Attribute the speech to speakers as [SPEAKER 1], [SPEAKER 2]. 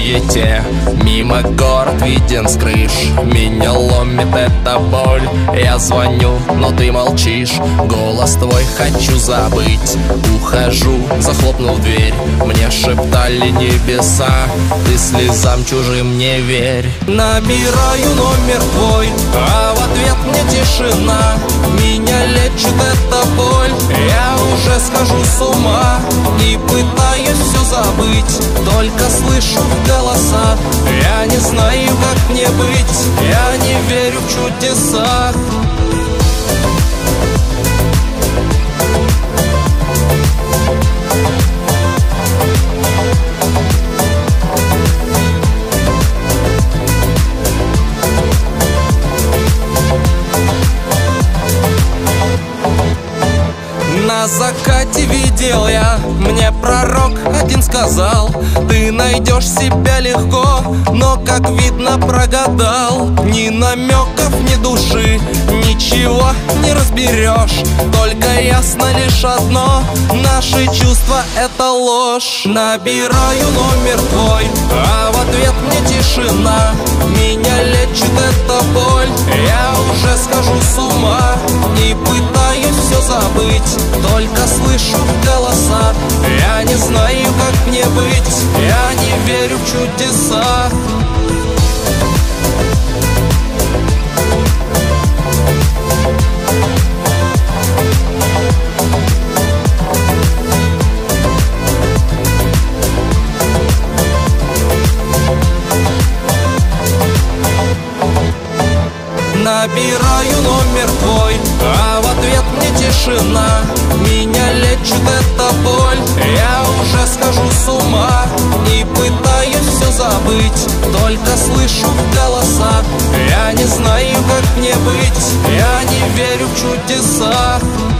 [SPEAKER 1] суете. Мимо город виден с крыш, меня ломит эта боль. Я звоню, но ты молчишь, голос твой хочу забыть. Ухожу, захлопнув дверь, мне шептали небеса: ты слезам чужим не верь. Набираю номер твой, а в ответ мне тишина. Меня лечит эта боль, я уже схожу с ума. И пытаюсь все забыть, только слышу голоса. Я не знаю, как мне быть, я не верю в чудеса. На закате видел я, мне пророк один сказал: ты найдешь себя легко, но, как видно, прогадал. Ни намеков, ни души, ничего не разберешь. Только ясно лишь одно: наши чувства — это ложь. Набираю номер твой, а в ответ мне тишина. Меня лечит эта боль, я уже схожу с ума. И пытаюсь все забыть, только слышу голоса. Я не знаю, как мне быть, я не верю в чудеса. Набираю номер твой, а в ответ мне тишина. Меня лечит эта боль, я уже схожу с ума. И пытаюсь все забыть, только слышу голоса. Я не знаю, как мне быть, я не верю в чудеса.